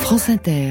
France Inter.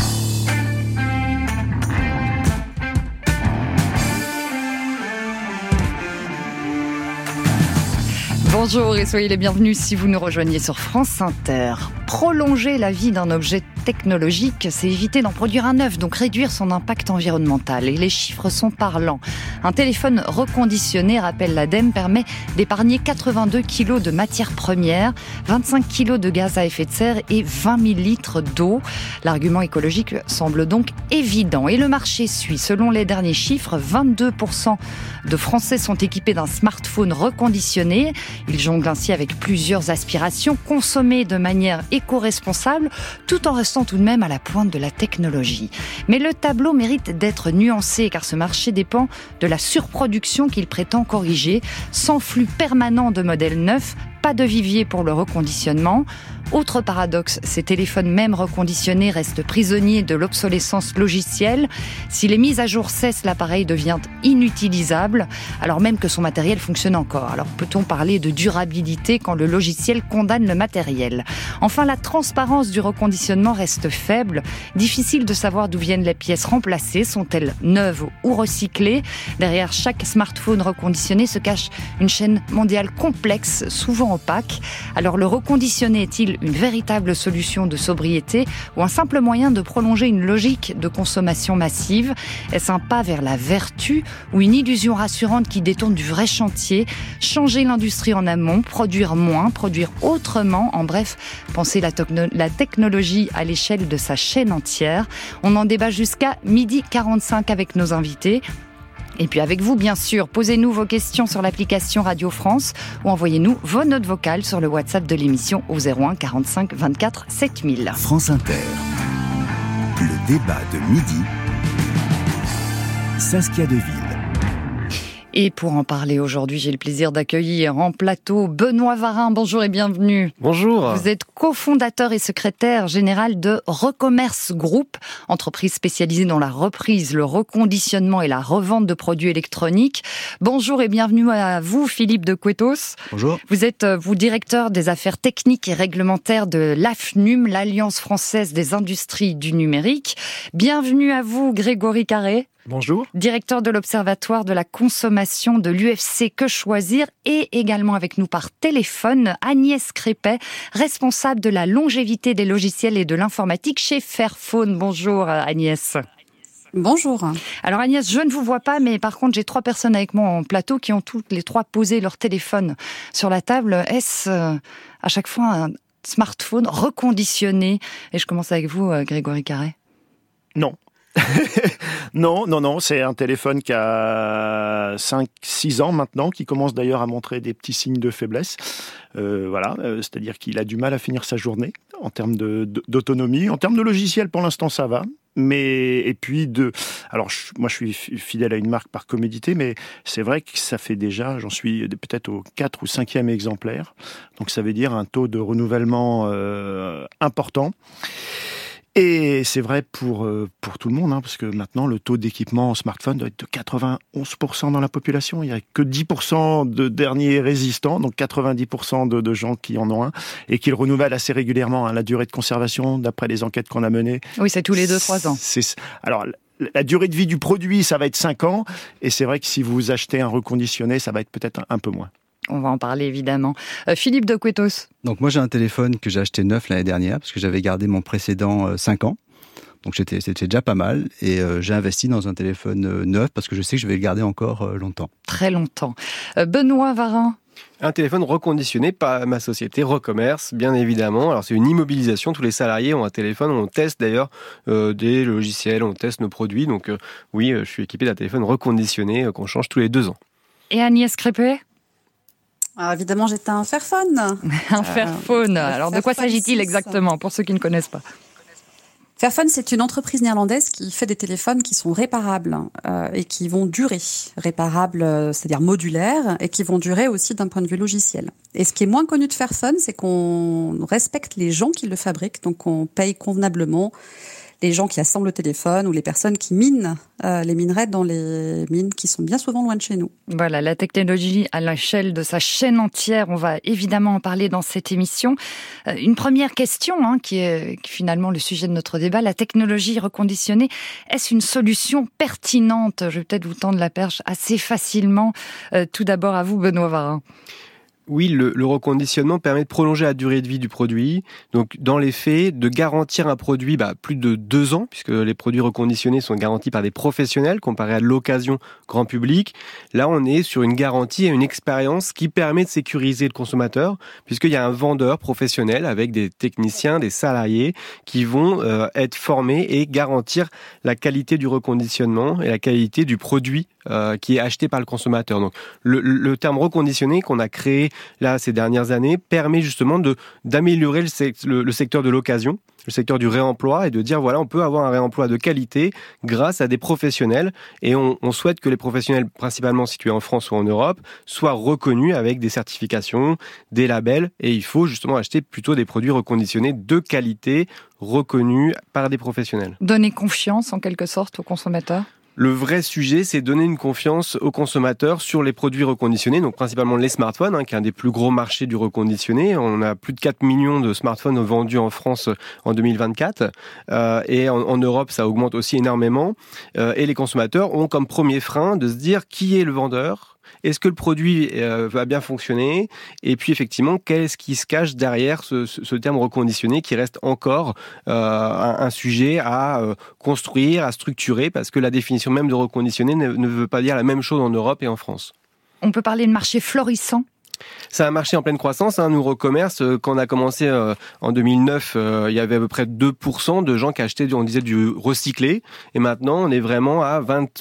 Bonjour et soyez les bienvenus si vous nous rejoignez sur France Inter. Prolonger la vie d'un objet technologique, c'est éviter d'en produire un neuf, donc réduire son impact environnemental. Et les chiffres sont parlants. Un téléphone reconditionné, rappelle l'ADEME, permet d'épargner 82 kg de matières premières, 25 kg de gaz à effet de serre et 20 000 litres d'eau. L'argument écologique semble donc évident. Et le marché suit. Selon les derniers chiffres, 22% de Français sont équipés d'un smartphone reconditionné. Ils jonglent ainsi avec plusieurs aspirations, consommées de manière éco-responsable, tout en restant tout de même à la pointe de la technologie. Mais le tableau mérite d'être nuancé, car ce marché dépend de la surproduction qu'il prétend corriger. Sans flux permanent de modèles neufs, pas de vivier pour le reconditionnement. Autre paradoxe, ces téléphones même reconditionnés restent prisonniers de l'obsolescence logicielle. Si les mises à jour cessent, l'appareil devient inutilisable, alors même que son matériel fonctionne encore. Alors peut-on parler de durabilité quand le logiciel condamne le matériel ? Enfin, la transparence du reconditionnement reste faible. Difficile de savoir d'où viennent les pièces remplacées. Sont-elles neuves ou recyclées ? Derrière chaque smartphone reconditionné se cache une chaîne mondiale complexe, souvent opaque. Alors le reconditionné est-il une véritable solution de sobriété ou un simple moyen de prolonger une logique de consommation massive ? Est-ce un pas vers la vertu ou une illusion rassurante qui détourne du vrai chantier ? Changer l'industrie en amont, produire moins, produire autrement, en bref, penser la technologie à l'échelle de sa chaîne entière. On en débat jusqu'à 12h45 avec nos invités. Et puis avec vous, bien sûr, posez-nous vos questions sur l'application Radio France ou envoyez-nous vos notes vocales sur le WhatsApp de l'émission au 01 45 24 7000. France Inter, le débat de midi, Saskia Deville. Et pour en parler aujourd'hui, j'ai le plaisir d'accueillir en plateau Benoît Varin. Bonjour et bienvenue. Bonjour. Vous êtes cofondateur et secrétaire général de Recommerce Group, entreprise spécialisée dans la reprise, le reconditionnement et la revente de produits électroniques. Bonjour et bienvenue à vous, Philippe de Couetos. Bonjour. Vous êtes, directeur des affaires techniques et réglementaires de l'AFNUM, l'Alliance française des industries du numérique. Bienvenue à vous, Grégory Carré. Bonjour. Directeur de l'Observatoire de la consommation de l'UFC Que Choisir, et également avec nous par téléphone, Agnès Crépet, responsable de la longévité des logiciels et de l'informatique chez Fairphone. Bonjour Agnès. Bonjour. Alors Agnès, je ne vous vois pas, mais par contre j'ai 3 personnes avec moi en plateau qui ont toutes les 3 posé leur téléphone sur la table. Est-ce à chaque fois un smartphone reconditionné ? Et je commence avec vous, Grégory Carré. Non. Non, c'est un téléphone qui a 5-6 ans maintenant, qui commence d'ailleurs à montrer des petits signes de faiblesse. C'est-à-dire qu'il a du mal à finir sa journée en termes d'autonomie. En termes de logiciel, pour l'instant, ça va. Mais, moi je suis fidèle à une marque par commodité, mais c'est vrai que ça fait déjà, j'en suis peut-être au 4 ou 5e exemplaire. Donc ça veut dire un taux de renouvellement important. Et c'est vrai pour tout le monde, parce que maintenant, le taux d'équipement en smartphone doit être de 91% dans la population. Il n'y a que 10% de derniers résistants, donc 90% de gens qui en ont un, et qui le renouvellent assez régulièrement. La durée de conservation, d'après les enquêtes qu'on a menées... Oui, c'est tous les 2-3 ans. Alors, la durée de vie du produit, ça va être 5 ans, et c'est vrai que si vous achetez un reconditionné, ça va être peut-être un peu moins. On va en parler évidemment. Philippe de Couetos. Donc moi j'ai un téléphone que j'ai acheté neuf l'année dernière parce que j'avais gardé mon précédent 5 ans. Donc c'était déjà pas mal et j'ai investi dans un téléphone neuf parce que je sais que je vais le garder encore longtemps. Très longtemps. Benoît Varin. Un téléphone reconditionné par ma société Recommerce, bien évidemment. Alors c'est une immobilisation, tous les salariés ont un téléphone, on teste d'ailleurs des logiciels, on teste nos produits. Donc oui, je suis équipé d'un téléphone reconditionné qu'on change tous les 2 ans. Et Agnès Crépet ? Alors évidemment, j'étais un Fairphone. Un Fairphone. Alors de quoi s'agit-il exactement, pour ceux qui ne connaissent pas ? Fairphone, c'est une entreprise néerlandaise qui fait des téléphones qui sont réparables et qui vont durer. Réparables, c'est-à-dire modulaires, et qui vont durer aussi d'un point de vue logiciel. Et ce qui est moins connu de Fairphone, c'est qu'on respecte les gens qui le fabriquent, donc on paye convenablement les gens qui assemblent le téléphone ou les personnes qui minent les minerais dans les mines qui sont bien souvent loin de chez nous. Voilà, la technologie à l'échelle de sa chaîne entière, on va évidemment en parler dans cette émission. Une première question, qui est finalement le sujet de notre débat, la technologie reconditionnée, est-ce une solution pertinente ? Je vais peut-être vous tendre la perche assez facilement. Tout d'abord à vous, Benoît Varin. Oui, le reconditionnement permet de prolonger la durée de vie du produit. Donc, dans les faits, de garantir un produit plus de 2 ans, puisque les produits reconditionnés sont garantis par des professionnels, comparé à l'occasion grand public. Là, on est sur une garantie et une expérience qui permet de sécuriser le consommateur, puisqu'il y a un vendeur professionnel avec des techniciens, des salariés qui vont être formés et garantir la qualité du reconditionnement et la qualité du produit qui est acheté par le consommateur. Donc, le terme reconditionné qu'on a créé là ces dernières années permet justement d'améliorer le secteur de l'occasion, le secteur du réemploi, et de dire voilà, on peut avoir un réemploi de qualité grâce à des professionnels, et on souhaite que les professionnels principalement situés en France ou en Europe soient reconnus avec des certifications, des labels, et il faut justement acheter plutôt des produits reconditionnés de qualité reconnus par des professionnels. Donner confiance en quelque sorte aux consommateurs ? Le vrai sujet, c'est donner une confiance aux consommateurs sur les produits reconditionnés, donc principalement les smartphones, qui est un des plus gros marchés du reconditionné. On a plus de 4 millions de smartphones vendus en France en 2024, et en Europe, ça augmente aussi énormément. Et les consommateurs ont comme premier frein de se dire qui est le vendeur ? Est-ce que le produit va bien fonctionner ? Et puis effectivement, qu'est-ce qui se cache derrière ce terme reconditionné qui reste encore un sujet à construire, à structurer, parce que la définition même de reconditionné ne veut pas dire la même chose en Europe et en France. On peut parler de marché florissant ? C'est un marché en pleine croissance. Nous, Recommerce, quand on a commencé en 2009, il y avait à peu près 2% de gens qui achetaient, on disait, du recyclé. Et maintenant, on est vraiment à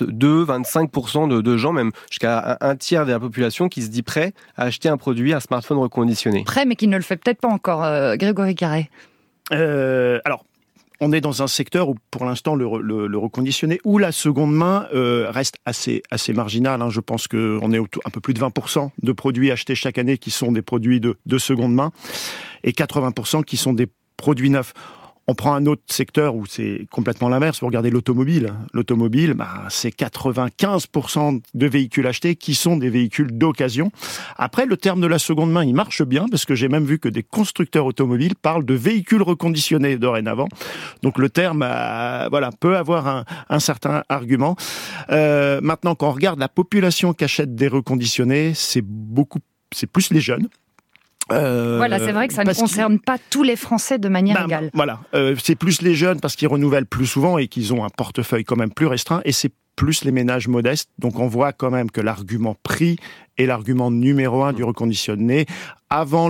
22-25% de gens, même jusqu'à un tiers de la population qui se dit prêt à acheter un produit, un smartphone reconditionné. Prêt, mais qui ne le fait peut-être pas encore. Grégory Carré. Alors, on est dans un secteur où, pour l'instant, le reconditionné ou la seconde main reste assez marginal. Je pense qu'on est un peu plus de 20% de produits achetés chaque année qui sont des produits de seconde main et 80% qui sont des produits neufs. On prend un autre secteur où c'est complètement l'inverse. Vous regardez l'automobile. L'automobile, c'est 95% de véhicules achetés qui sont des véhicules d'occasion. Après, le terme de la seconde main, il marche bien parce que j'ai même vu que des constructeurs automobiles parlent de véhicules reconditionnés dorénavant. Donc le terme, peut avoir un certain argument. Maintenant, quand on regarde la population qui achète des reconditionnés, c'est plus les jeunes. C'est vrai que ça ne concerne pas tous les Français de manière égale. C'est plus les jeunes parce qu'ils renouvellent plus souvent et qu'ils ont un portefeuille quand même plus restreint, et c'est plus les ménages modestes. Donc on voit quand même que l'argument prix est l'argument numéro 1 du reconditionné avant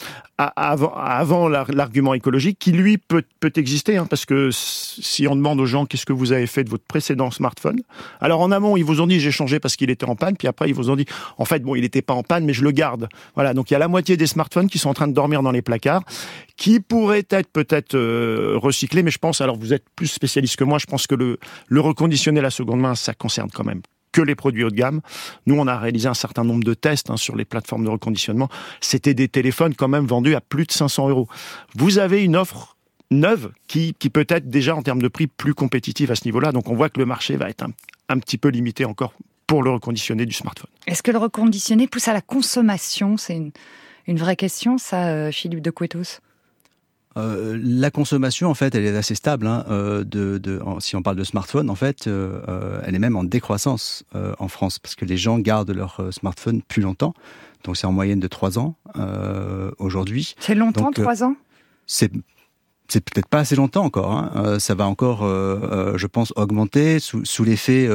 l'argument écologique qui lui peut exister, parce que si on demande aux gens qu'est-ce que vous avez fait de votre précédent smartphone, alors en amont ils vous ont dit j'ai changé parce qu'il était en panne, puis après ils vous ont dit en fait il n'était pas en panne mais je le garde. Voilà, donc il y a la moitié des smartphones qui sont en train de dormir dans les placards, qui pourraient être peut-être recyclés, mais je pense, alors vous êtes plus spécialiste que moi, je pense que le reconditionné la seconde main, ça concerne quand même que les produits haut de gamme. Nous, on a réalisé un certain nombre de tests sur les plateformes de reconditionnement. C'était des téléphones quand même vendus à plus de 500 €. Vous avez une offre neuve qui peut être déjà en termes de prix plus compétitive à ce niveau-là. Donc on voit que le marché va être un petit peu limité encore pour le reconditionné du smartphone. Est-ce que le reconditionné pousse à la consommation ? C'est une vraie question, ça, Philippe de Couetos. La consommation, en fait, elle est assez stable. Si on parle de smartphone, en fait, elle est même en décroissance en France, parce que les gens gardent leur smartphone plus longtemps. Donc c'est en moyenne de 3 ans aujourd'hui. C'est longtemps, 3 ans ? C'est peut-être pas assez longtemps encore. Ça va encore, je pense, augmenter sous l'effet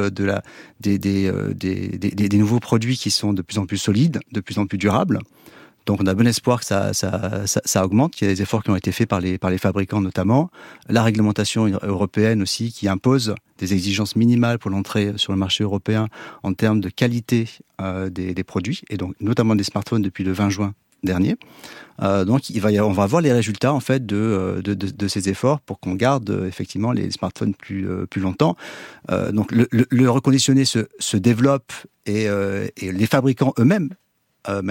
des nouveaux produits qui sont de plus en plus solides, de plus en plus durables. Donc on a bon espoir que ça augmente. Il y a des efforts qui ont été faits par les fabricants notamment. La réglementation européenne aussi qui impose des exigences minimales pour l'entrée sur le marché européen en termes de qualité des produits, et donc notamment des smartphones depuis le 20 juin dernier. Donc on va voir les résultats en fait de ces efforts pour qu'on garde effectivement les smartphones plus longtemps. Donc le reconditionné se développe et les fabricants eux-mêmes maintenant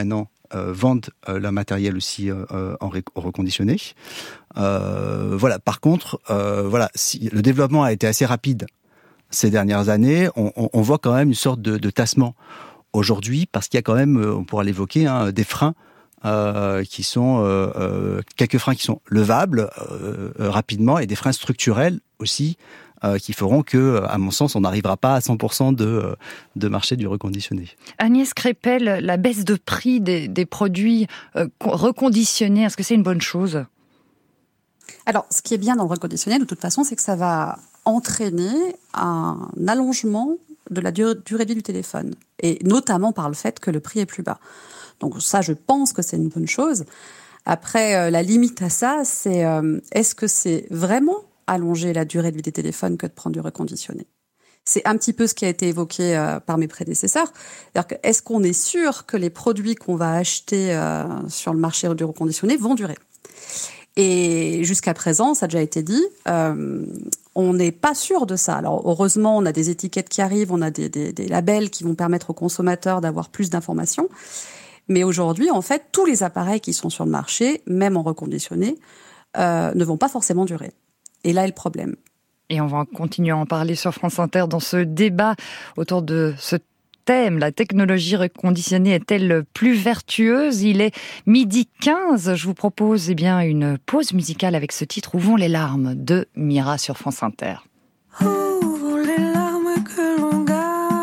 vendent leur matériel aussi en reconditionné. Voilà. Par contre, si le développement a été assez rapide ces dernières années, on voit quand même une sorte de tassement aujourd'hui, parce qu'il y a quand même, on pourra l'évoquer, des freins qui sont quelques freins qui sont levables rapidement, et des freins structurels aussi qui feront que, à mon sens, on n'arrivera pas à 100% de marché du reconditionné. Agnès Crépel, la baisse de prix des produits reconditionnés, est-ce que c'est une bonne chose ? Alors, ce qui est bien dans le reconditionné, de toute façon, c'est que ça va entraîner un allongement de la durée de vie du téléphone, et notamment par le fait que le prix est plus bas. Donc ça, je pense que c'est une bonne chose. Après, la limite à ça, c'est est-ce que c'est vraiment allonger la durée de vie des téléphones que de prendre du reconditionné ? C'est un petit peu ce qui a été évoqué par mes prédécesseurs. C'est-à-dire que, est-ce qu'on est sûr que les produits qu'on va acheter sur le marché du reconditionné vont durer ? Et jusqu'à présent, ça a déjà été dit, on n'est pas sûr de ça. Alors heureusement, on a des étiquettes qui arrivent, on a des labels qui vont permettre aux consommateurs d'avoir plus d'informations. Mais aujourd'hui, en fait, tous les appareils qui sont sur le marché, même en reconditionné, ne vont pas forcément durer. Et là est le problème. Et on va continuer à en parler sur France Inter dans ce débat autour de ce thème. La technologie reconditionnée est-elle plus vertueuse ? Il est 12h15. Je vous propose une pause musicale avec ce titre « Où vont les larmes ?» de Mira sur France Inter. Où vont les larmes que l'on garde ?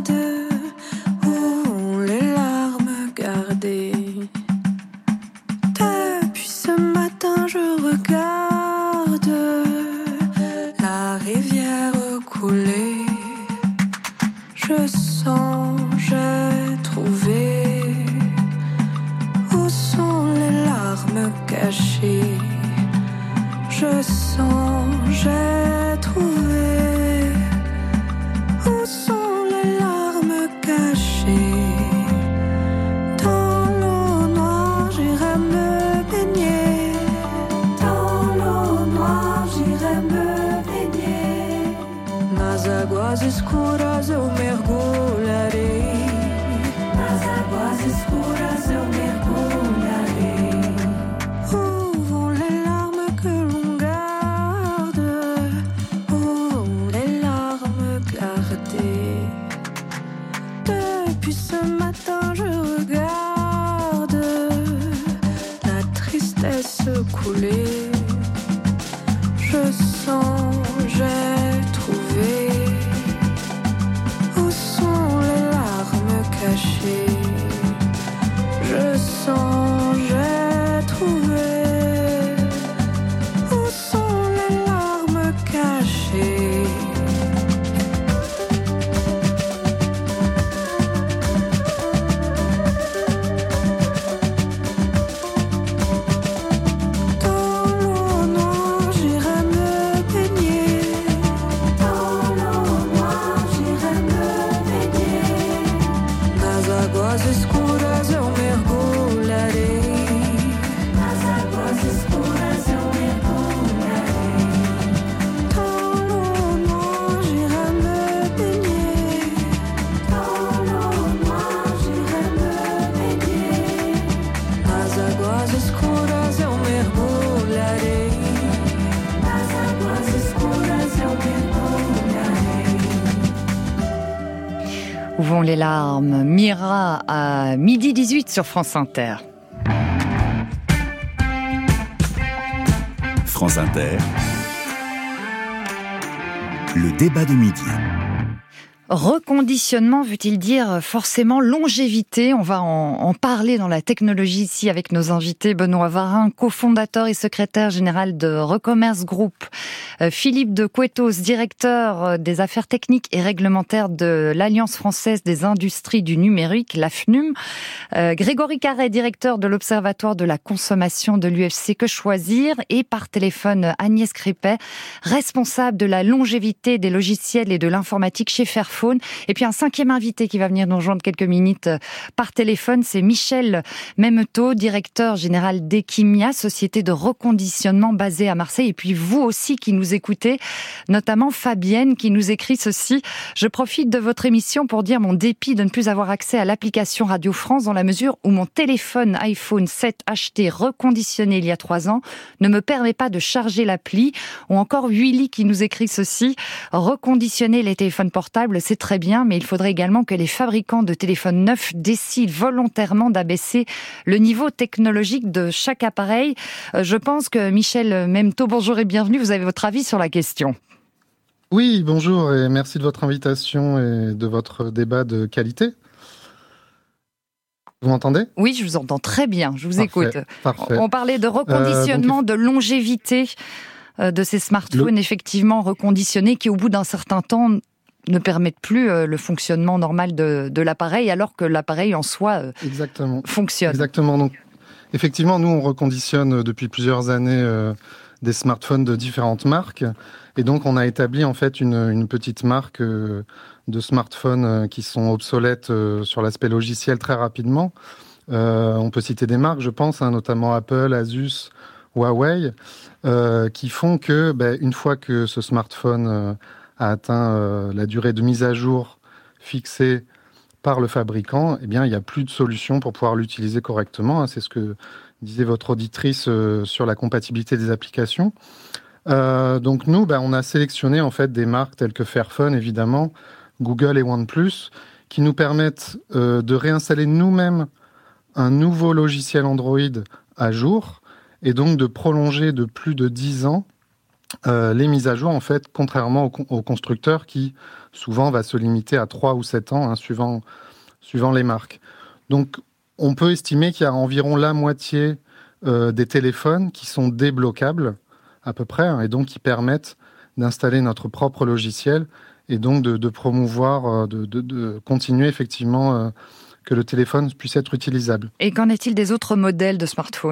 Où vont les larmes gardées ? Depuis ce matin, je regarde la rivière couler. Je sens, j'ai trouvé. Où sont les larmes cachées ? Je sens, j'ai trouvé. Où sont les larmes cachées ? Dans l'eau noire, j'irai me baigner. Dans l'eau noire, j'irai me baigner. Nas águas escuras eu mergulharei. Nas águas escuras eu mergulharei. Où vont les larmes que l'on garde? Où vont les larmes gardées? Depuis ce matin je regarde la tristesse couler. Je sens, j'ai trouvé. Où sont les larmes cachées? Je sens, j'ai trouvé. Où sont les larmes cachées? Dans l'eau noire, j'irai me baigner. Dans l'eau noire, j'irai me baigner. Nas águas escuras eu mergulharei. Nas águas escuras eu mergulharei. Dans l'eau noire, j'irai me baigner. Dans l'eau noire, j'irai me baigner. Nas águas escuras eu mergulharei. Nas águas escuras eu mergulharei. Où vont les larmes ? Mira à 12h18 sur France Inter. France Inter, le débat de midi. Reconditionnement veut-il dire forcément longévité ? On va en parler dans la technologie ici avec nos invités. Benoît Varin, cofondateur et secrétaire général de Recommerce Group. Philippe de Couettos, directeur des affaires techniques et réglementaires de l'Alliance française des industries du numérique, l'AFNUM. Grégory Carret, directeur de l'Observatoire de la consommation de l'UFC Que Choisir. Et par téléphone, Agnès Crépel, responsable de la longévité des logiciels et de l'informatique chez Fairphone. smartphones. Et puis un 5e invité qui va venir nous rejoindre quelques minutes par téléphone, c'est Michel Memmetot, directeur général d'Equimia, société de reconditionnement basée à Marseille. Et puis vous aussi qui nous écoutez, notamment Fabienne qui nous écrit ceci. Je profite de votre émission pour dire mon dépit de ne plus avoir accès à l'application Radio France dans la mesure où mon téléphone iPhone 7 acheté reconditionné il y a 3 ans ne me permet pas de charger l'appli. Ou encore Willy qui nous écrit ceci. Reconditionner les téléphones portables, c'est très bien, mais il faudrait également que les fabricants de téléphones neufs décident volontairement d'abaisser le niveau technologique de chaque appareil. Je pense que Michel Memmetot, bonjour et bienvenue. Vous avez votre avis sur la question. Oui, bonjour et merci de votre invitation et de votre débat de qualité. Vous m'entendez ? Oui, je vous entends très bien, je vous écoute. Parfait. On parlait de reconditionnement, de longévité de ces smartphones effectivement reconditionnés qui, au bout d'un certain temps, ne permettent plus le fonctionnement normal de l'appareil, alors que l'appareil en soi fonctionne. Exactement. Donc, effectivement, nous, on reconditionne depuis plusieurs années des smartphones de différentes marques. Et donc, on a établi en fait une petite marque de smartphones qui sont obsolètes sur l'aspect logiciel très rapidement. On peut citer des marques, je pense, notamment Apple, Asus, Huawei, qui font que, une fois que ce smartphone a atteint la durée de mise à jour fixée par le fabricant, il n'y a plus de solution pour pouvoir l'utiliser correctement. C'est ce que disait votre auditrice sur la compatibilité des applications. Donc nous, on a sélectionné en fait des marques telles que Fairphone, évidemment, Google et OnePlus, qui nous permettent de réinstaller nous-mêmes un nouveau logiciel Android à jour et donc de prolonger de plus de 10 ans les mises à jour, en fait, contrairement aux constructeurs qui, souvent, va se limiter à 3 ou 7 ans, suivant les marques. Donc, on peut estimer qu'il y a environ la moitié des téléphones qui sont débloquables, à peu près, et donc qui permettent d'installer notre propre logiciel et donc de promouvoir, de continuer effectivement que le téléphone puisse être utilisable. Et qu'en est-il des autres modèles de smartphones ?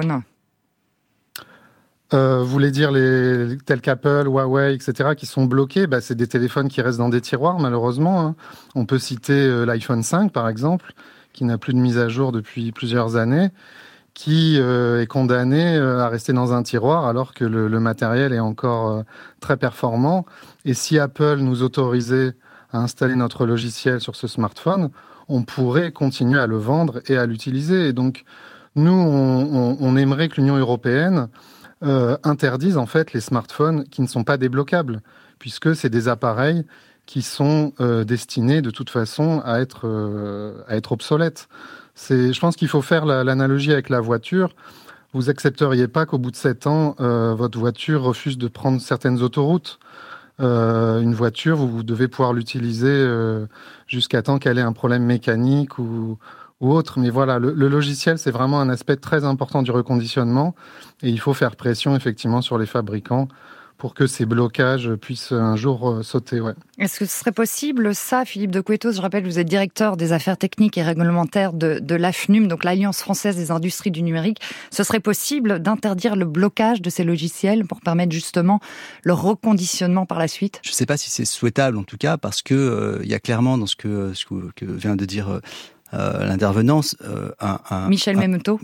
Vous voulez dire tels qu'Apple, Huawei, etc., qui sont bloqués, c'est des téléphones qui restent dans des tiroirs, malheureusement. On peut citer l'iPhone 5, par exemple, qui n'a plus de mise à jour depuis plusieurs années, qui est condamné à rester dans un tiroir alors que le matériel est encore très performant. Et si Apple nous autorisait à installer notre logiciel sur ce smartphone, on pourrait continuer à le vendre et à l'utiliser. Et donc, nous, on aimerait que l'Union européenne interdise en fait les smartphones qui ne sont pas débloquables, puisque c'est des appareils qui sont destinés de toute façon à être obsolètes. Je pense qu'il faut faire l'analogie avec la voiture. Vous accepteriez pas qu'au bout de 7 ans, votre voiture refuse de prendre certaines autoroutes. Une voiture, vous devez pouvoir l'utiliser jusqu'à temps qu'elle ait un problème mécanique ou autre. Mais voilà, le logiciel, c'est vraiment un aspect très important du reconditionnement. Et il faut faire pression, effectivement, sur les fabricants pour que ces blocages puissent un jour sauter. Ouais. Est-ce que ce serait possible, ça, Philippe de Couettos, je rappelle, vous êtes directeur des affaires techniques et réglementaires de l'AFNUM, donc l'Alliance française des industries du numérique. Ce serait possible d'interdire le blocage de ces logiciels pour permettre justement leur reconditionnement par la suite ? Je ne sais pas si c'est souhaitable, en tout cas, parce que il y a clairement dans ce que vient de dire l'intervenance, Michel Memmetot,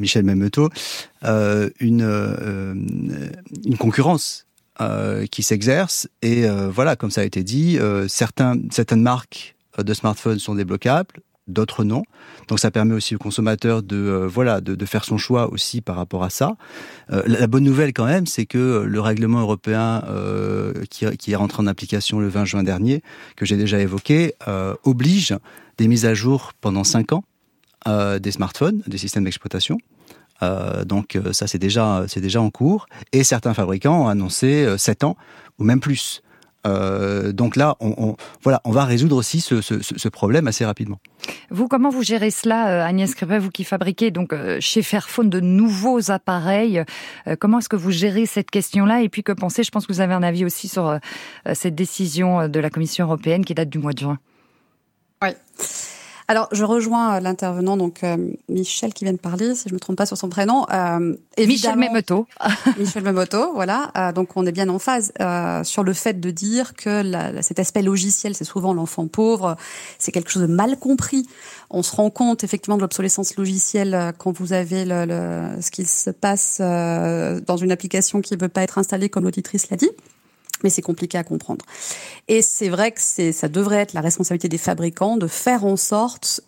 une concurrence qui s'exerce et voilà, comme ça a été dit, certaines marques de smartphones sont débloquables, d'autres non. Donc ça permet aussi au consommateur de faire son choix aussi par rapport à ça. La bonne nouvelle quand même, c'est que le règlement européen qui est rentré en application le 20 juin dernier, que j'ai déjà évoqué, oblige des mises à jour pendant 5 ans des smartphones, des systèmes d'exploitation. Donc ça c'est déjà en cours et certains fabricants ont annoncé 7 ans ou même plus. Donc là on va résoudre aussi ce problème assez rapidement. Vous, comment vous gérez cela, Agnès Crépet, vous qui fabriquez donc chez Fairphone de nouveaux appareils, comment est-ce que vous gérez cette question-là et puis que pensez, je pense que vous avez un avis aussi sur cette décision de la Commission européenne qui date du mois de juin. Oui. Alors, je rejoins l'intervenant, donc Michel qui vient de parler, si je ne me trompe pas sur son prénom. Michel Memoto. Michel Memoto, voilà. Donc, on est bien en phase sur le fait de dire que cet aspect logiciel, c'est souvent l'enfant pauvre, c'est quelque chose de mal compris. On se rend compte effectivement de l'obsolescence logicielle quand vous avez ce qui se passe dans une application qui ne veut pas être installée, comme l'auditrice l'a dit. Mais c'est compliqué à comprendre. Et c'est vrai que ça devrait être la responsabilité des fabricants de faire en sorte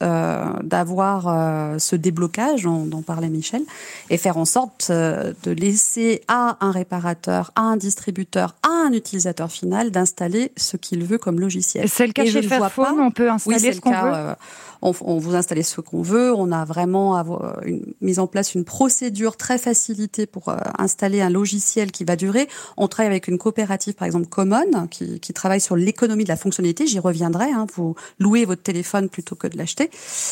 d'avoir ce déblocage dont parlait Michel, et faire en sorte de laisser à un réparateur, à un distributeur, à un utilisateur final d'installer ce qu'il veut comme logiciel. C'est le cas chez Fairphone, on peut installer ce qu'on veut. On vous installe ce qu'on veut. On a vraiment mis en place une procédure très facilitée pour installer un logiciel qui va durer. On travaille avec une coopérative, par exemple Common, qui travaille sur l'économie de la fonctionnalité. J'y reviendrai. Vous louez votre téléphone plutôt que de l'acheter.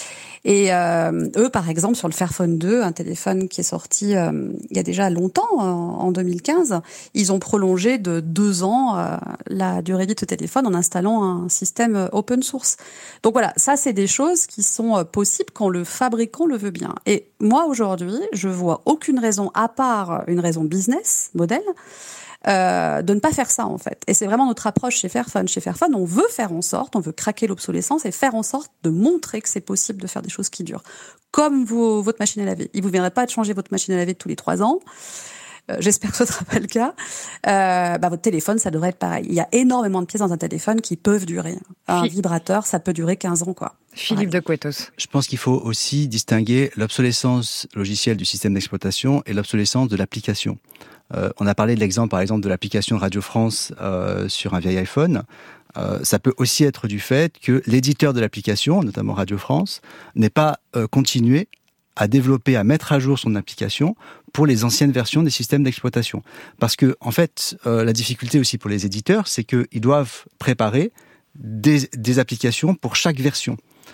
Et eux, par exemple, sur le Fairphone 2, un téléphone qui est sorti il y a déjà longtemps, en 2015, ils ont prolongé de 2 ans la durée de vie de ce téléphone en installant un système open source. Donc voilà, ça c'est des choses qui sont possibles quand le fabricant le veut bien. Et moi aujourd'hui, je vois aucune raison, à part une raison business, modèle, de ne pas faire ça en fait. Et c'est vraiment notre approche chez Fairphone. Chez Fairphone, on veut faire en sorte, on veut craquer l'obsolescence et faire en sorte de montrer que c'est possible de faire des choses qui durent. Comme votre machine à laver. Il vous viendrait pas de changer votre machine à laver tous les 3 ans. J'espère que ce ne sera pas le cas. Votre téléphone, ça devrait être pareil. Il y a énormément de pièces dans un téléphone qui peuvent durer. Un vibrateur, ça peut durer 15 ans, quoi. Philippe de Couetos. Je pense qu'il faut aussi distinguer l'obsolescence logicielle du système d'exploitation et l'obsolescence de l'application. On a parlé de l'exemple, par exemple, de l'application Radio France sur un vieil iPhone. Ça peut aussi être du fait que l'éditeur de l'application, notamment Radio France, n'ait pas continué à développer, à mettre à jour son application pour les anciennes versions des systèmes d'exploitation. Parce que, en fait, la difficulté aussi pour les éditeurs, c'est qu'ils doivent préparer des applications pour chaque version.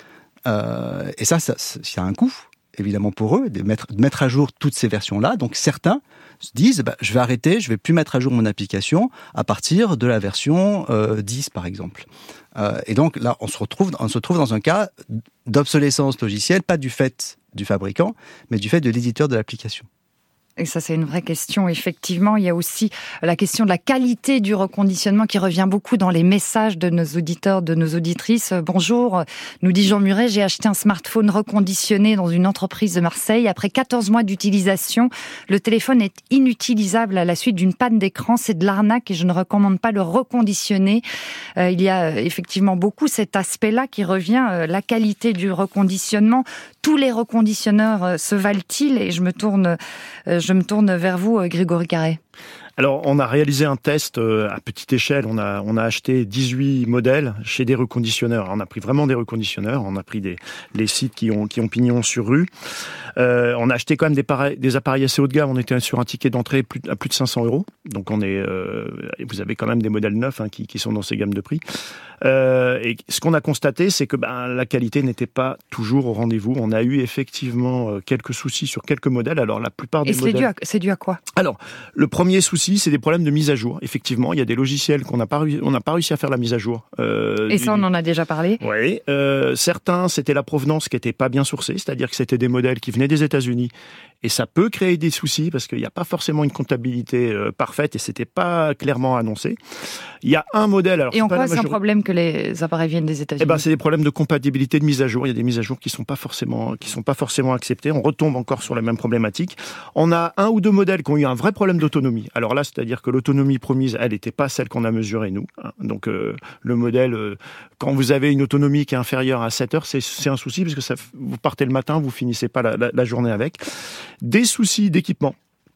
Et ça a un coût, évidemment, pour eux, de mettre à jour toutes ces versions-là. Donc, certains se disent, je vais arrêter, je vais plus mettre à jour mon application à partir de la version 10, par exemple. Et donc, là, on se retrouve dans un cas d'obsolescence logicielle, pas du fait du fabricant, mais du fait de l'éditeur de l'application. Et ça, c'est une vraie question. Effectivement, il y a aussi la question de la qualité du reconditionnement qui revient beaucoup dans les messages de nos auditeurs, de nos auditrices. Bonjour, nous dit Jean Muret, j'ai acheté un smartphone reconditionné dans une entreprise de Marseille. Après 14 mois d'utilisation, le téléphone est inutilisable à la suite d'une panne d'écran. C'est de l'arnaque et je ne recommande pas le reconditionner. Il y a effectivement beaucoup cet aspect-là qui revient, la qualité du reconditionnement. Tous les reconditionneurs se valent-ils? Et je me tourne vers vous, Grégory Carré. Alors, on a réalisé un test à petite échelle. On a acheté 18 modèles chez des reconditionneurs. On a pris vraiment des reconditionneurs. On a pris les sites qui ont pignon sur rue. On a acheté quand même des appareils assez haut de gamme. On était sur un ticket d'entrée à plus de 500 €. Donc, vous avez quand même des modèles neufs qui sont dans ces gammes de prix. Et ce qu'on a constaté, c'est que la qualité n'était pas toujours au rendez-vous. On a eu effectivement quelques soucis sur quelques modèles. Alors, la plupart des modèles... c'est dû à quoi? Alors, le premier souci, c'est des problèmes de mise à jour. Effectivement, il y a des logiciels on n'a pas réussi à faire la mise à jour. Et ça, on en a déjà parlé. Oui. Certains, c'était la provenance qui n'était pas bien sourcée, c'est-à-dire que c'était des modèles qui venaient des États-Unis. Et ça peut créer des soucis parce qu'il n'y a pas forcément une comptabilité parfaite et c'était pas clairement annoncé. Il y a un modèle. Alors, et en quoi c'est un problème que les appareils viennent des États-Unis? C'est des problèmes de compatibilité de mise à jour. Il y a des mises à jour qui sont pas forcément acceptées. On retombe encore sur la même problématique. On a 1 ou 2 modèles qui ont eu un vrai problème d'autonomie. Alors là, c'est-à-dire que l'autonomie promise, elle n'était pas celle qu'on a mesurée nous. Donc le modèle, quand vous avez une autonomie qui est inférieure à 7 heures, c'est un souci parce que vous partez le matin, vous finissez pas la journée avec. Des soucis d'équipement.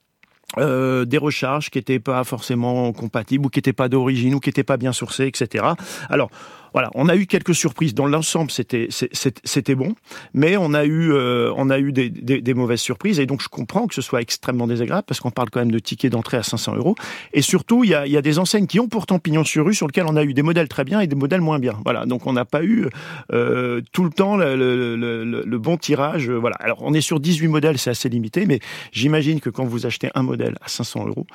Des recharges qui n'étaient pas forcément compatibles ou qui n'étaient pas d'origine ou qui n'étaient pas bien sourcées, etc. Alors, voilà, on a eu quelques surprises. Dans l'ensemble, c'était bon, mais on a eu des mauvaises surprises. Et donc, je comprends que ce soit extrêmement désagréable parce qu'on parle quand même de tickets d'entrée à 500 €. Et surtout, il y a des enseignes qui ont pourtant pignon sur rue sur lesquelles on a eu des modèles très bien et des modèles moins bien. Voilà, donc on n'a pas eu tout le temps le bon tirage. Voilà. Alors, on est sur 18 modèles, c'est assez limité, mais j'imagine que quand vous achetez un modèle à 500 €,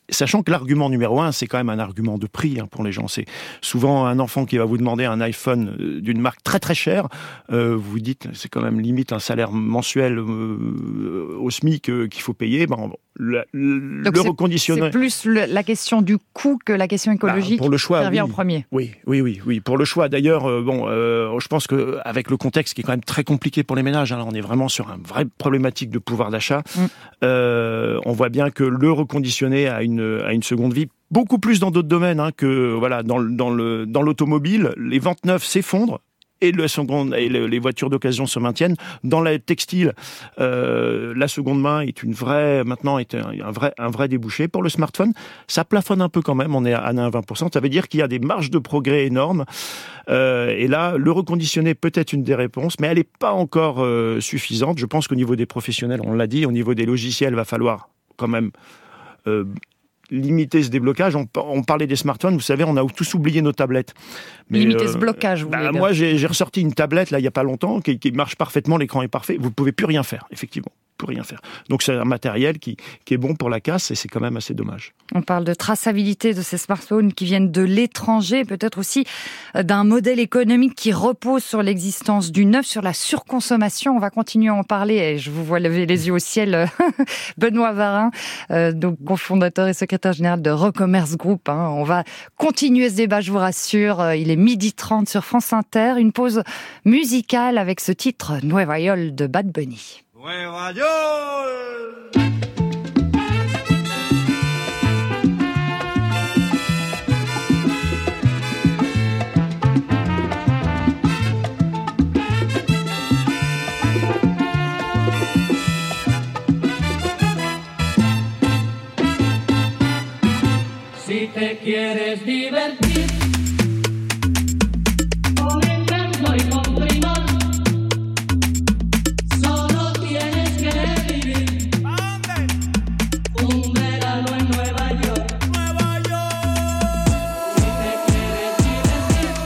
Sachant que l'argument numéro 1, c'est quand même un argument de prix pour les gens. C'est souvent un enfant qui va vous demander un iPhone d'une marque très très chère. Vous vous dites, c'est quand même limite un salaire mensuel au SMIC qu'il faut payer. Le reconditionner. C'est plus la question du coût que la question écologique pour le choix, qui revient en premier. Oui. Pour le choix. D'ailleurs, je pense qu'avec le contexte qui est quand même très compliqué pour les ménages, là, on est vraiment sur une vraie problématique de pouvoir d'achat. On voit bien que le reconditionner a une seconde vie, beaucoup plus dans d'autres domaines que dans l'automobile. Les ventes neuves s'effondrent et les voitures d'occasion se maintiennent. Dans la textile, la seconde main est un vrai débouché. Pour le smartphone, ça plafonne un peu quand même, on est à 20%. Ça veut dire qu'il y a des marges de progrès énormes. Et là, le reconditionner peut être une des réponses, mais elle n'est pas encore suffisante. Je pense qu'au niveau des professionnels, on l'a dit, au niveau des logiciels, il va falloir quand même limiter ce déblocage. On parlait des smartphones, vous savez, on a tous oublié nos tablettes. Mais limiter ce blocage, vous voulez dire. Moi, j'ai ressorti une tablette, là, il n'y a pas longtemps, qui marche parfaitement, l'écran est parfait. Vous ne pouvez plus rien faire, effectivement. Rien faire. Donc c'est un matériel qui est bon pour la casse et c'est quand même assez dommage. On parle de traçabilité de ces smartphones qui viennent de l'étranger, peut-être aussi d'un modèle économique qui repose sur l'existence du neuf, sur la surconsommation. On va continuer à en parler et je vous vois lever les yeux au ciel. Benoît Varin, donc cofondateur et secrétaire général de Recommerce Group. On va continuer ce débat, je vous rassure. Il est 12h30 sur France Inter. Une pause musicale avec ce titre Nueva York de Bad Bunny. Nueva York. Si te quieres divertir con encanto y con primor, solo tienes que vivir un verano en Nueva York. Nueva York. Si te quieres divertir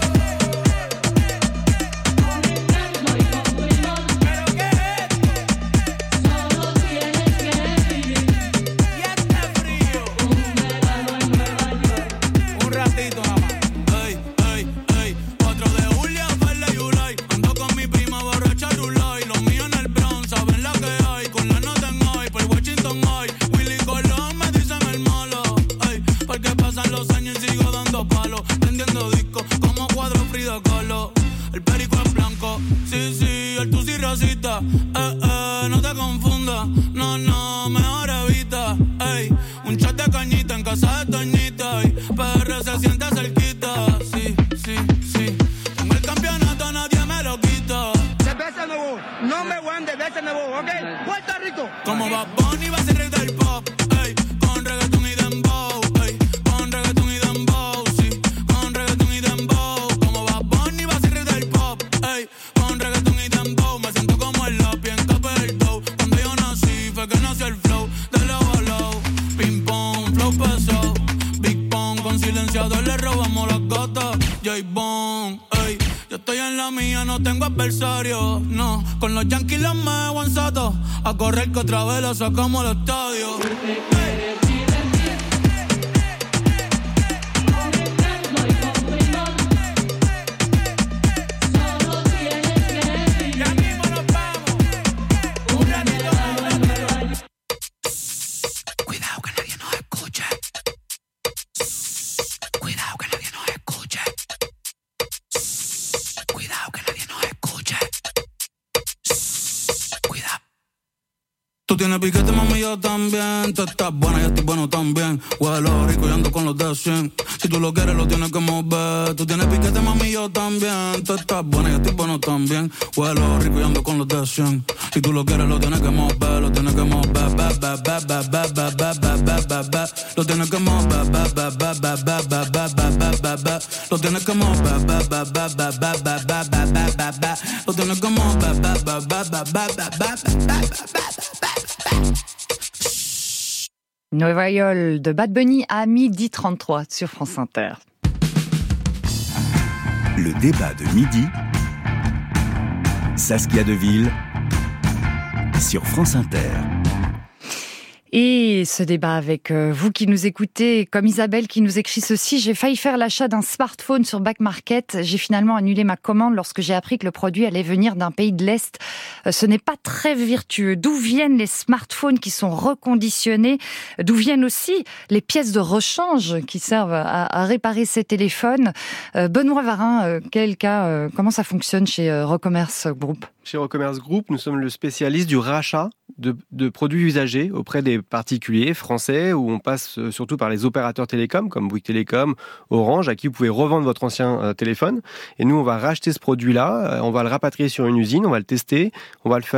con encanto y con primor, ¿pero qué es? Solo tienes que vivir y está frío un verano en Nueva York. Un ratito nada más. Ey, ey, ey, 4 de julio, Farley y Ulay. Ando con mi prima borracha Rulay. Los míos en el Bronx, saben la que hay. Con la nota en hoy, por Washington hoy. Willy Colón me dicen el malo. Ey, porque pasan los años y sigo dando palos. Prendiendo discos como cuadro Frida Kahlo. El perico es blanco, sí, sí, el tusi racista. No te confundas, no, mejor evita. Ey, un chat de cañita en casa de Toñita. Y PR se siente cerquita, sí, sí, sí. Tengo el campeonato, nadie me lo quita. Cerveza nuevo, no me voy de cerveza nuevo, ¿ok? Puerto Rico. Como Bad Bunny va a ser rey del pop, ey, con reggaetón y dembow, ey, con reggaetón y dembow, sí, con reggaetón y dembow. Como Bad Bunny va a ser rey del pop, ey, con reggaetón y dembow. Me siento como el lápiz en capa del dough. Cuando yo nací fue que nació el flow de low a low. Ping pong, flow pesado, Big Pong, con silenciador le robamos las gatas. J-Bone, ey, yo estoy en la mía, no tengo adversario, no. Con los Yankees los me aguanzato, a correr que otra vez la sacamos al estadio. Cuidado que nadie nos escuche. Cuidado que nadie nos escuche. Cuidado que nadie nos escuche. Cuidado. Tú tienes piquete, mami, yo también. Tú estás buena, yo estoy bueno también. Huelo rico y ando con los de 100. Si tú lo quieres, lo tienes que mover. Tú tienes piquete, mami, yo también. Tú estás buena, yo estoy bueno también. Huelo rico y ando con los de 100. Si tú lo quieres, lo tienes que mover. Lo tienes que mover. Lo tienes que mover. Lo tienes que mover. Lo tienes que mover. Nueva York de Bad Bunny à 12h33 sur France Inter. Le débat de midi, Saskia Deville sur France Inter. Et ce débat avec vous qui nous écoutez, comme Isabelle qui nous écrit ceci: j'ai failli faire l'achat d'un smartphone sur Back Market. J'ai finalement annulé ma commande lorsque j'ai appris que le produit allait venir d'un pays de l'Est. Ce n'est pas très vertueux. D'où viennent les smartphones qui sont reconditionnés? D'où viennent aussi les pièces de rechange qui servent à réparer ces téléphones? Benoît Varin, quel cas, comment ça fonctionne chez Recommerce Group? Chez Recommerce Group, nous sommes le spécialiste du rachat de produits usagés auprès des particuliers français, où on passe surtout par les opérateurs télécoms comme Bouygues Télécom, Orange, à qui vous pouvez revendre votre ancien téléphone. Et nous, on va racheter ce produit-là, on va le rapatrier sur une usine, on va le tester, on va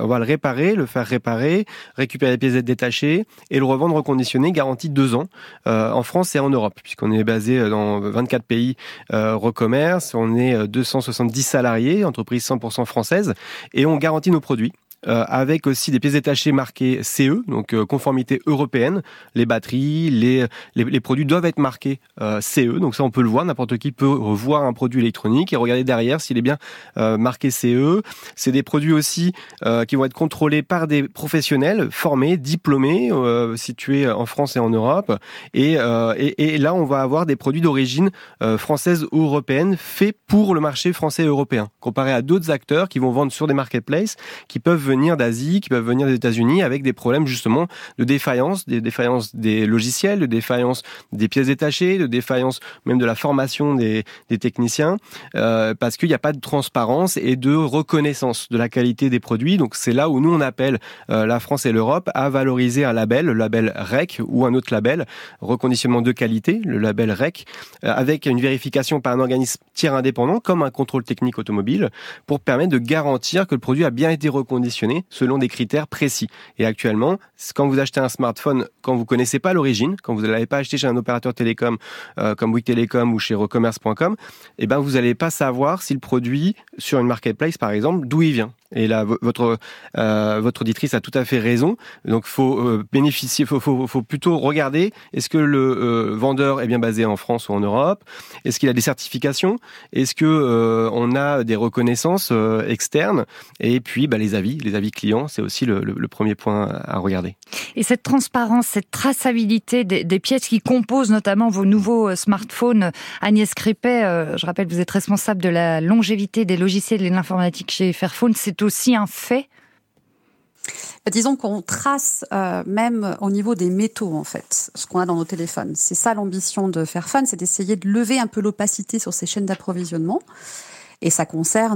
le faire réparer, récupérer les pièces détachées et le revendre reconditionné, garantie 2 ans, en France et en Europe, puisqu'on est basé dans 24 pays Recommerce, on est 270 salariés, entreprise 100% française, et on garantit nos produits. Avec aussi des pièces détachées marquées CE, donc conformité européenne. Les batteries, les produits doivent être marqués CE, donc ça on peut le voir, n'importe qui peut voir un produit électronique et regarder derrière s'il est bien marqué CE. C'est des produits aussi qui vont être contrôlés par des professionnels formés, diplômés, situés en France et en Europe. Et là on va avoir des produits d'origine française ou européenne faits pour le marché français et européen, comparé à d'autres acteurs qui vont vendre sur des marketplaces, qui peuvent venir d'Asie, qui peuvent venir des États-Unis avec des problèmes justement de défaillance, des défaillances des logiciels, de défaillance des pièces détachées, de défaillance même de la formation des techniciens, parce qu'il n'y a pas de transparence et de reconnaissance de la qualité des produits. Donc c'est là où nous on appelle la France et l'Europe à valoriser un label, le label REC, ou un autre label, reconditionnement de qualité, le label REC, avec une vérification par un organisme tiers indépendant, comme un contrôle technique automobile, pour permettre de garantir que le produit a bien été reconditionné selon des critères précis. Et actuellement, quand vous achetez un smartphone, quand vous connaissez pas l'origine, quand vous ne l'avez pas acheté chez un opérateur télécom comme Bouygues Télécom ou chez recommerce.com, eh ben vous n'allez pas savoir si le produit sur une marketplace par exemple, d'où il vient. Et là, votre auditrice a tout à fait raison. Donc, faut plutôt regarder, est-ce que le vendeur est bien basé en France ou en Europe? Est-ce qu'il a des certifications? Est-ce que on a des reconnaissances externes? Et puis, les avis clients, c'est aussi le premier point à regarder. Et cette transparence, cette traçabilité des pièces qui composent notamment vos nouveaux smartphones, Agnès Crépet, je rappelle, vous êtes responsable de la longévité des logiciels et de l'informatique chez Fairphone. C'est aussi un fait? Disons qu'on trace même au niveau des métaux, en fait, ce qu'on a dans nos téléphones. C'est ça l'ambition de Fairphone, c'est d'essayer de lever un peu l'opacité sur ces chaînes d'approvisionnement. Et ça concerne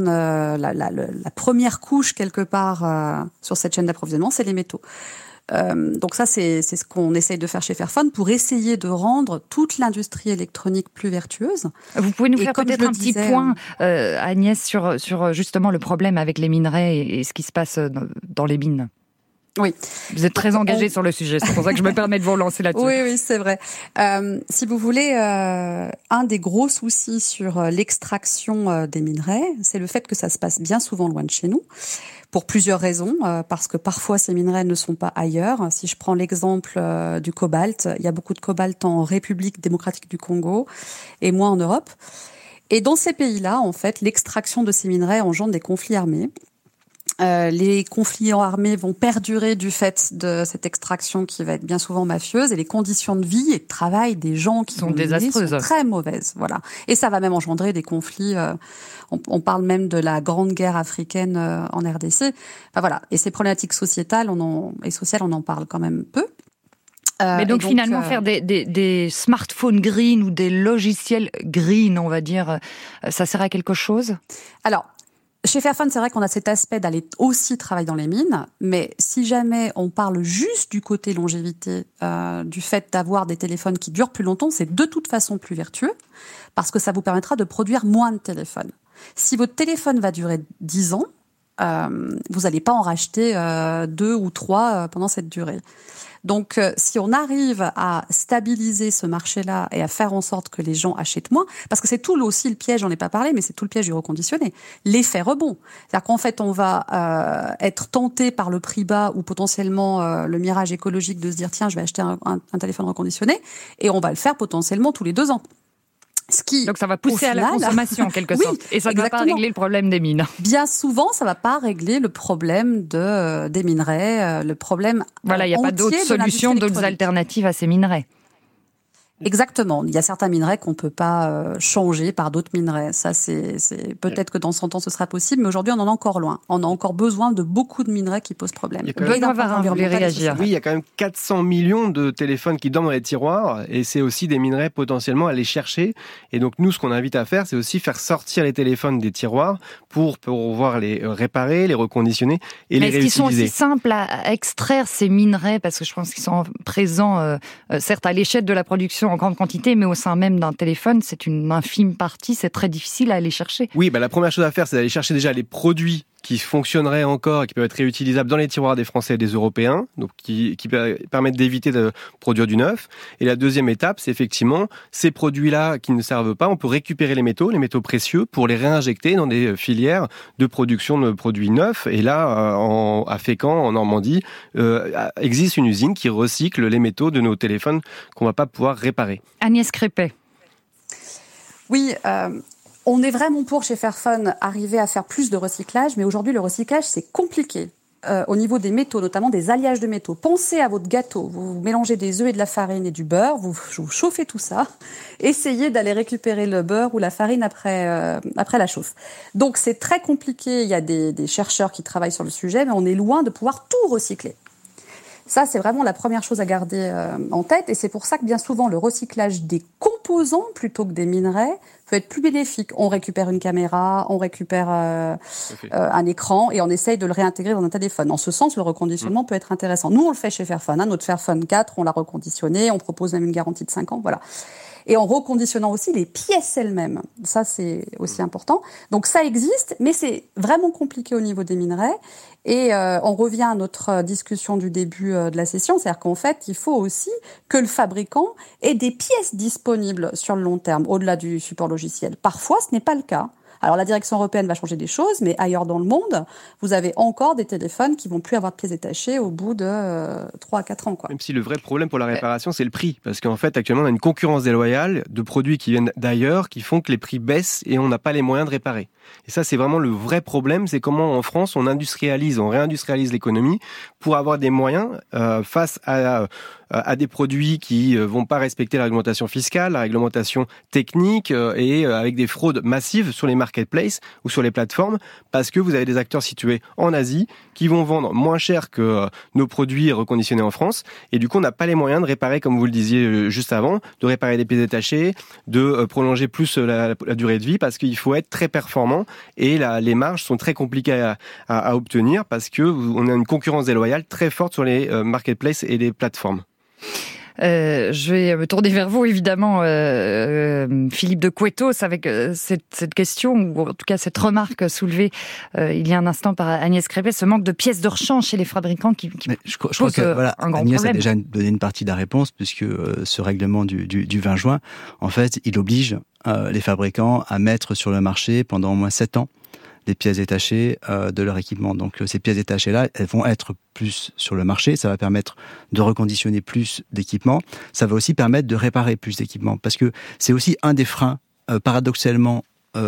la première couche, quelque part, sur cette chaîne d'approvisionnement, c'est les métaux. Donc ça, c'est ce qu'on essaye de faire chez Fairphone pour essayer de rendre toute l'industrie électronique plus vertueuse. Vous pouvez nous faire peut-être un petit point, Agnès, sur justement le problème avec les minerais et ce qui se passe dans les mines? Oui. Vous êtes très engagé sur le sujet, c'est pour ça que je me permets de vous relancer là-dessus. Oui, c'est vrai. Si vous voulez, un des gros soucis sur l'extraction des minerais, c'est le fait que ça se passe bien souvent loin de chez nous, pour plusieurs raisons, parce que parfois ces minerais ne sont pas ailleurs. Si je prends l'exemple du cobalt, il y a beaucoup de cobalt en République démocratique du Congo et moins en Europe. Et dans ces pays-là, en fait, l'extraction de ces minerais engendre des conflits armés. Les conflits armés vont perdurer du fait de cette extraction qui va être bien souvent mafieuse, et les conditions de vie et de travail des gens qui sont désastreuses, sont très mauvaises. Voilà. Et ça va même engendrer des conflits. On parle même de la grande guerre africaine en RDC. Enfin, voilà. Et ces problématiques sociétales, et sociales, on en parle quand même peu. Mais donc finalement, faire des smartphones green ou des logiciels green, on va dire, ça sert à quelque chose? Alors, chez Fairphone, c'est vrai qu'on a cet aspect d'aller aussi travailler dans les mines, mais si jamais on parle juste du côté longévité, du fait d'avoir des téléphones qui durent plus longtemps, c'est de toute façon plus vertueux, parce que ça vous permettra de produire moins de téléphones. Si votre téléphone va durer 10 ans, vous n'allez pas en racheter 2 ou 3 pendant cette durée. Donc, si on arrive à stabiliser ce marché-là et à faire en sorte que les gens achètent moins, parce que c'est tout aussi le piège, j'en ai pas parlé, mais c'est tout le piège du reconditionné, l'effet rebond. C'est-à-dire qu'en fait, on va être tenté par le prix bas ou potentiellement le mirage écologique de se dire tiens, je vais acheter un téléphone reconditionné, et on va le faire potentiellement tous les 2 ans. Donc ça va pousser à la consommation en quelque sorte. Et ça ne va pas régler le problème des mines. Bien souvent, ça ne va pas régler le problème des minerais, le problème. Voilà, il n'y a pas d'autres solutions, d'autres alternatives à ces minerais. Exactement. Il y a certains minerais qu'on ne peut pas changer par d'autres minerais. Ça, c'est peut-être que dans 100 ans, ce sera possible, mais aujourd'hui, on en est encore loin. On a encore besoin de beaucoup de minerais qui posent problème. Benoît Varin voulait réagir. Oui, il y a quand même 400 millions de téléphones qui dorment dans les tiroirs, et c'est aussi des minerais potentiellement à aller chercher. Et donc, nous, ce qu'on invite à faire, c'est aussi faire sortir les téléphones des tiroirs pour pouvoir les réparer, les reconditionner et les réutiliser. Est-ce qu'ils sont aussi simples à extraire, ces minerais? Parce que je pense qu'ils sont présents, certes, à l'échelle de la production en grande quantité, mais au sein même d'un téléphone, c'est une infime partie, c'est très difficile à aller chercher. Oui, la première chose à faire, c'est d'aller chercher déjà les produits qui fonctionneraient encore et qui peuvent être réutilisables dans les tiroirs des Français et des Européens, donc qui permettent d'éviter de produire du neuf. Et la deuxième étape, c'est effectivement ces produits-là qui ne servent pas, on peut récupérer les métaux précieux, pour les réinjecter dans des filières de production de produits neufs. Et là, à Fécamp, en Normandie, existe une usine qui recycle les métaux de nos téléphones qu'on ne va pas pouvoir réparer. Agnès Crépet. Oui, on est vraiment pour, chez Fairphone, arriver à faire plus de recyclage, mais aujourd'hui, le recyclage, c'est compliqué. Au niveau des métaux, notamment des alliages de métaux. Pensez à votre gâteau. Vous mélangez des œufs et de la farine et du beurre, vous chauffez tout ça. Essayez d'aller récupérer le beurre ou la farine après la chauffe. Donc, c'est très compliqué. Il y a des chercheurs qui travaillent sur le sujet, mais on est loin de pouvoir tout recycler. Ça, c'est vraiment la première chose à garder en tête. Et c'est pour ça que bien souvent, le recyclage des composants plutôt que des minerais peut être plus bénéfique. On récupère une caméra, on récupère un écran et on essaye de le réintégrer dans un téléphone. En ce sens, le reconditionnement peut être intéressant. Nous, on le fait chez Fairphone. Notre Fairphone 4, on l'a reconditionné. On propose même une garantie de 5 ans. Voilà. Et en reconditionnant aussi les pièces elles-mêmes. Ça, c'est aussi important. Donc, ça existe, mais c'est vraiment compliqué au niveau des minerais. Et on revient à notre discussion du début de la session, c'est-à-dire qu'en fait, il faut aussi que le fabricant ait des pièces disponibles sur le long terme, au-delà du support logiciel. Parfois, ce n'est pas le cas. Alors, la direction européenne va changer des choses, mais ailleurs dans le monde, vous avez encore des téléphones qui vont plus avoir de pièces détachées au bout de 3 à 4 ans, quoi. Même si le vrai problème pour la réparation, c'est le prix. Parce qu'en fait, actuellement, on a une concurrence déloyale de produits qui viennent d'ailleurs, qui font que les prix baissent et on n'a pas les moyens de réparer. Et ça, c'est vraiment le vrai problème, c'est comment en France, on réindustrialise l'économie pour avoir des moyens face à des produits qui vont pas respecter la réglementation fiscale, la réglementation technique et avec des fraudes massives sur les marketplaces ou sur les plateformes, parce que vous avez des acteurs situés en Asie qui vont vendre moins cher que nos produits reconditionnés en France. Et du coup, on n'a pas les moyens de réparer, comme vous le disiez juste avant, de réparer des pièces détachées, de prolonger plus la durée de vie, parce qu'il faut être très performant et les marges sont très compliquées à obtenir parce que on a une concurrence déloyale très forte sur les marketplaces et les plateformes. Je vais me tourner vers vous, évidemment, Philippe de Couettos, avec cette question, ou en tout cas cette remarque soulevée il y a un instant par Agnès Crépet, ce manque de pièces de rechange chez les fabricants qui je crois que voilà, un grand Agnès problème. a déjà donné une partie de la réponse, puisque ce règlement du 20 juin, en fait, il oblige les fabricants à mettre sur le marché pendant au moins 7 ans des pièces détachées de leur équipement. Donc ces pièces détachées-là, elles vont être plus sur le marché, ça va permettre de reconditionner plus d'équipements, ça va aussi permettre de réparer plus d'équipements, parce que c'est aussi un des freins, paradoxalement,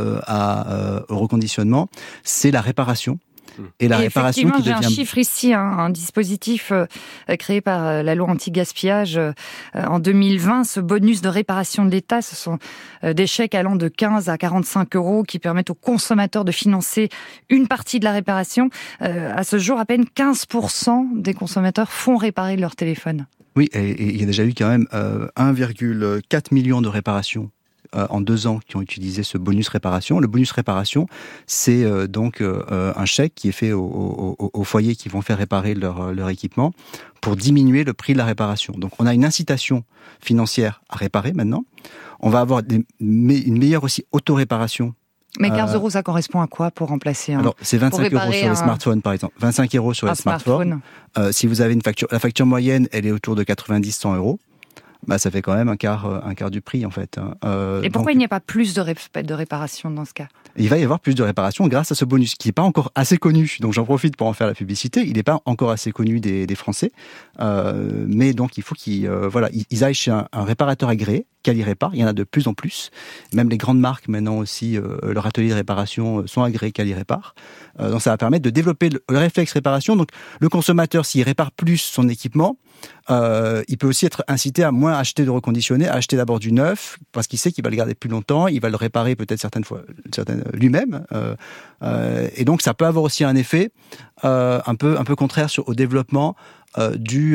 au reconditionnement, c'est la réparation. Et la réparation qui devient... J'ai un chiffre ici, un dispositif créé par la loi anti-gaspillage en 2020. Ce bonus de réparation de l'État, ce sont des chèques allant de 15 à 45 euros qui permettent aux consommateurs de financer une partie de la réparation. À ce jour, à peine 15% des consommateurs font réparer leur téléphone. Oui, et il y a déjà eu quand même 1,4 million de réparations en 2 ans qui ont utilisé ce bonus réparation. Le bonus réparation, c'est donc un chèque qui est fait aux foyers qui vont faire réparer leur équipement pour diminuer le prix de la réparation. Donc on a une incitation financière à réparer maintenant. On va avoir une meilleure aussi autoréparation. Mais 15 euros, ça correspond à quoi pour remplacer un... Alors, c'est 25 euros sur les smartphones, par exemple. 25 euros sur les smartphones. Si vous avez la facture moyenne, elle est autour de 90-100 euros. Bah, ça fait quand même un quart du prix, en fait. Et pourquoi il n'y a pas plus de réparation dans ce cas ? Et il va y avoir plus de réparations grâce à ce bonus qui n'est pas encore assez connu. Donc j'en profite pour en faire la publicité. Il n'est pas encore assez connu des Français, mais donc il faut qu'ils aillent chez un réparateur agréé, Quali-Répar. Il y en a de plus en plus. Même les grandes marques maintenant aussi, leurs ateliers de réparation sont agréés Quali-Répar. Donc ça va permettre de développer le réflexe réparation. Donc le consommateur, s'il répare plus son équipement, il peut aussi être incité à moins acheter de reconditionné, à acheter d'abord du neuf, parce qu'il sait qu'il va le garder plus longtemps, il va le réparer peut-être certaines fois lui-même. Et donc ça peut avoir aussi un effet un peu contraire au développement du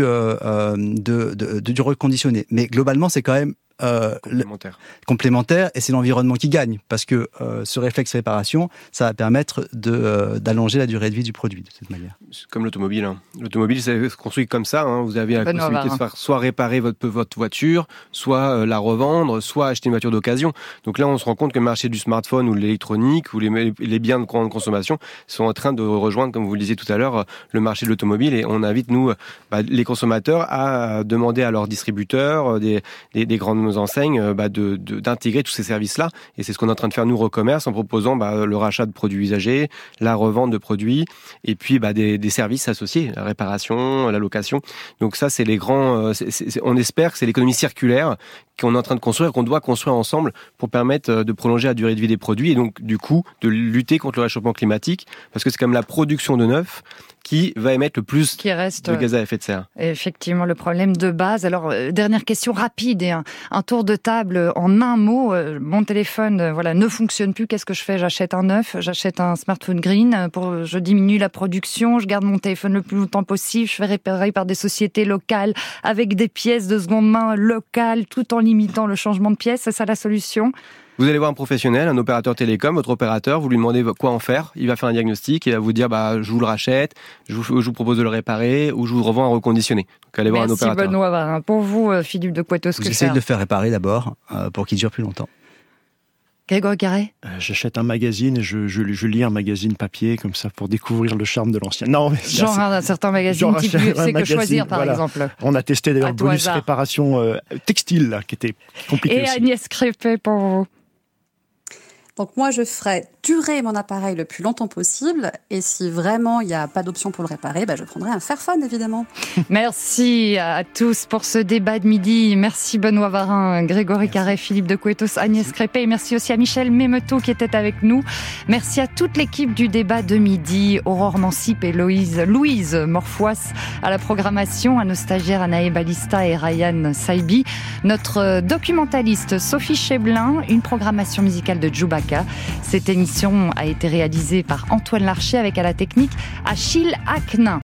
reconditionné. Mais globalement, c'est quand même complémentaire, et c'est l'environnement qui gagne, parce que ce réflexe réparation, ça va permettre d'allonger la durée de vie du produit de cette manière. C'est comme l'automobile. L'automobile, c'est construit comme ça. Vous avez la possibilité de faire soit réparer votre voiture, soit la revendre, soit acheter une voiture d'occasion. Donc là, on se rend compte que le marché du smartphone ou de l'électronique ou les biens de grande consommation sont en train de rejoindre, comme vous le disiez tout à l'heure, le marché de l'automobile, et on invite, nous, les consommateurs, à demander à leurs distributeurs, des grandes enseignes, d'intégrer tous ces services-là. Et c'est ce qu'on est en train de faire, nous, Recommerce, en proposant le rachat de produits usagés, la revente de produits, et puis des services associés, la réparation, la location. Donc ça, c'est les grands... on espère que c'est l'économie circulaire qu'on est en train de construire, qu'on doit construire ensemble pour permettre de prolonger la durée de vie des produits, et donc, du coup, de lutter contre le réchauffement climatique, parce que c'est comme la production de neuf qui va émettre le plus de gaz à effet de serre. Effectivement, le problème de base. Alors, dernière question rapide et un tour de table en un mot. Mon téléphone ne fonctionne plus. Qu'est-ce que je fais ? J'achète un neuf, j'achète un smartphone green, je diminue la production, je garde mon téléphone le plus longtemps possible, je fais réparer par des sociétés locales avec des pièces de seconde main locales, tout en limitant le changement de pièces. C'est ça la solution ? Vous allez voir un professionnel, un opérateur télécom, votre opérateur, vous lui demandez quoi en faire, il va faire un diagnostic et il va vous dire je vous le rachète, je vous propose de le réparer ou je vous revends un reconditionné. Donc allez voir un opérateur. Merci Benoît Varin. Pour vous, Philippe de Couettos, vous essayez de le faire réparer d'abord pour qu'il dure plus longtemps. Grégory Carré ? J'achète un magazine et je lis un magazine papier comme ça pour découvrir le charme de l'ancien. Non, mais genre un certain magazine type UFC que choisir par exemple. On a testé d'ailleurs le bonus réparation textile là, qui était compliqué. Et aussi. Agnès Crépé pour vous. Donc moi, je ferai durer mon appareil le plus longtemps possible. Et si vraiment il n'y a pas d'option pour le réparer, je prendrai un Fairphone, évidemment. Merci à tous pour ce débat de midi. Merci Benoît Varin, Grégory Carré, Philippe de Couettos, Agnès Crépé. Et merci aussi à Michel Mémetot qui était avec nous. Merci à toute l'équipe du débat de midi. Aurore Mancip et Louise Morfois à la programmation, à nos stagiaires Anaë Balista et Ryan Saibi. Notre documentaliste Sophie Cheblin, une programmation musicale de Djoubaka. Cette émission a été réalisée par Antoine Larcher avec à la technique Achille Aknin.